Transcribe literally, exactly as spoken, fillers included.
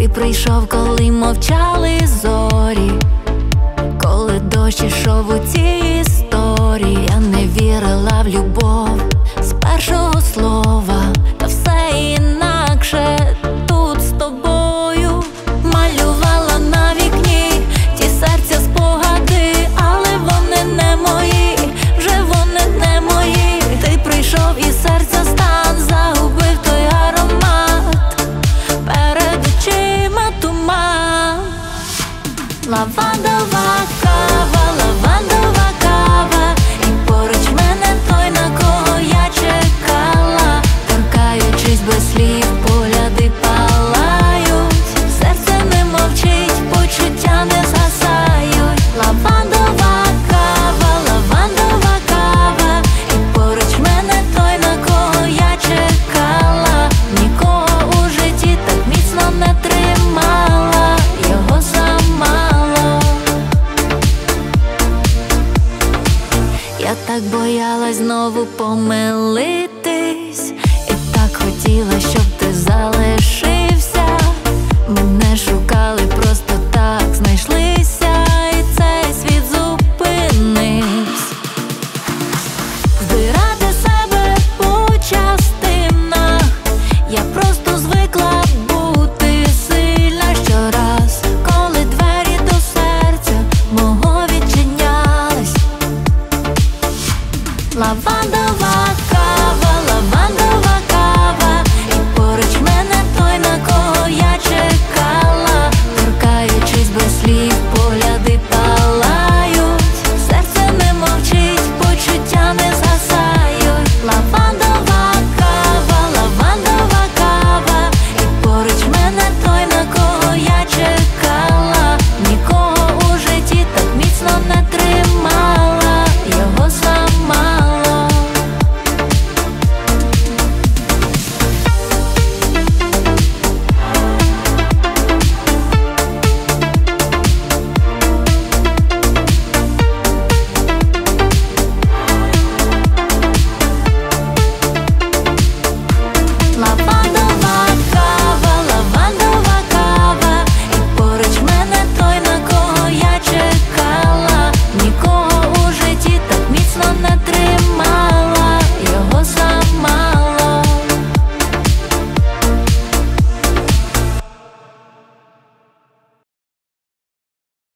Ти прийшов, коли мовчали зорі, коли дощ ішов у цій історії. Я не вірила в любов з першого слова, та все інакше тут з тобою. Малювала на вікні ті серця спогади, але вони не мої, вже вони не мої. Ти прийшов і серця стан загубив той аромат, перед очима туман. Лавандова